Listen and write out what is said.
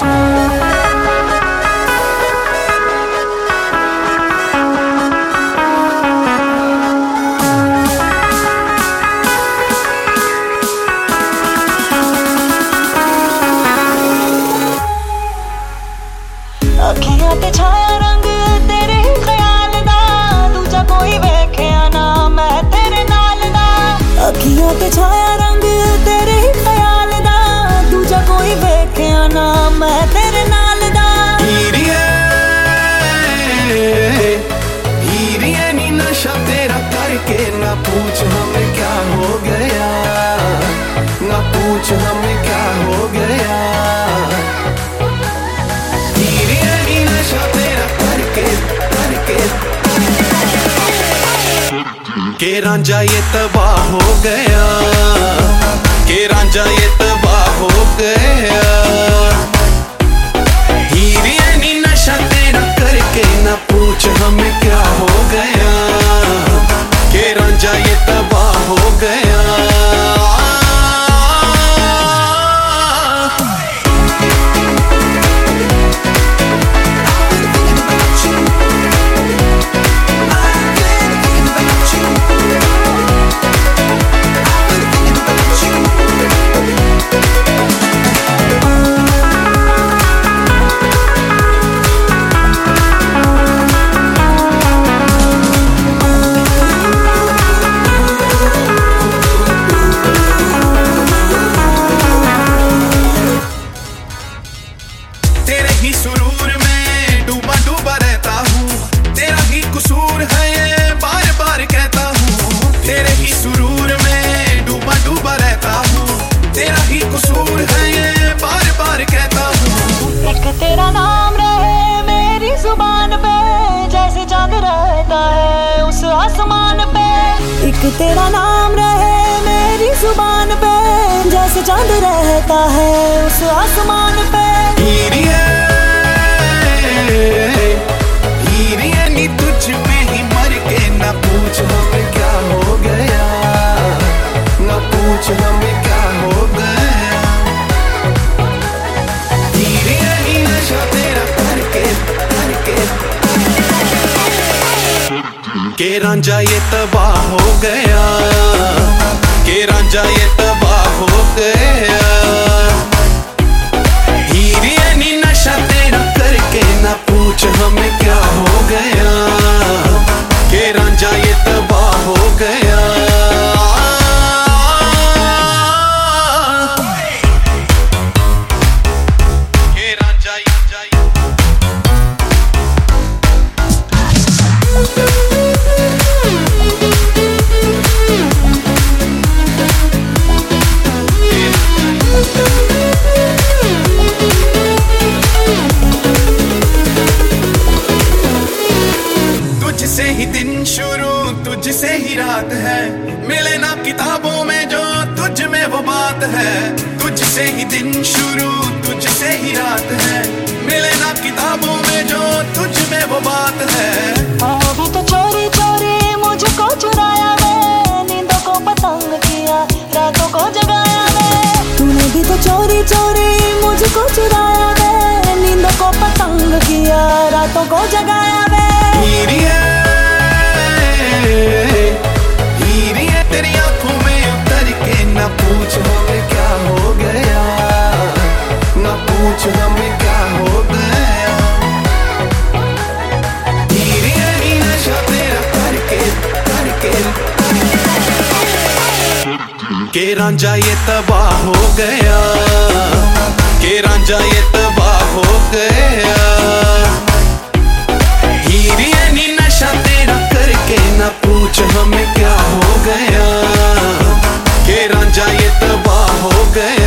अखियां ते छाया रंग तेरे ही ख्याल दा, दूजा कोई वेख्या ना मैं तेरे नाल दा। अखियां ते छाया रंग तेरे ही ख्याल दा, दूजा कोई वेख्या ना मैं तेरे नाल दा। हीरिए नी नशा तेरा करके ना पूछ हमें क्या हो गया, ना पूछ हमें क्या हो गया। के रांझा ये तबाह हो गया, के रांझा ये तबाह हो गया। हीरिए नी नशा तेरा करके ना पूछ हमें क्या हो गया, के रांझा ये तबाह हो गया। सुरूर में डूबा डूबा रहता हूँ, तेरा ही कसूर है ये बार बार कहता हूँ। तेरे ही सुरूर में डूबा डूबा रहता हूँ, तेरा ही कसूर है ये बार बार कहता हूँ। एक तेरा नाम रहे मेरी जुबान पे, जैसे चांद रहता है उस आसमान पे। एक तेरा नाम रहे मेरी जुबान पे, जैसे चांद रहता है उस आसमान पे। हीरिए नी तुझ पे ही मर के ना पूछ हमें क्या हो गया, ना पूछ हमें क्या हो गया। हीरिए नी नशा तेरा करके के रांझा ये तबाह हो गया, के रांझा ये तबाह हो गया। हीरिए नी नशा तेरा करके ना पूछ हमें क्या हो गया, के रांझा ये तबाह हो गया। के रांझा तुझसे ही दिन शुरू तुझसे ही रात है, मिले ना किताबों में जो तुझ में वो बात है। तुझसे ही दिन शुरू तुझसे ही रात है, मिले ना किताबों में जो तुझ में वो बात है। अभी तो चोरी चोरी मुझको चुराया वे, नींदों को पतंग किया रातों को जगाया वे। तूने भी तो चोरी चोरी मुझको चुराया वे, नींदों को पतंग किया रातों को जगाया वे। हीरिए तेरी आंखों में उतर के ना पूछ हमें क्या हो गया, ना पूछ हमें क्या हो गया। हीरिए नी नशा तेरा करके के रांझा ये तबाह हो गया, के रांझा ये तबाह हो गया। हीरिए नी नशा तेरा करके ना पूछ हमें क्या हो गया, के रांझा ये तबाह हो गया।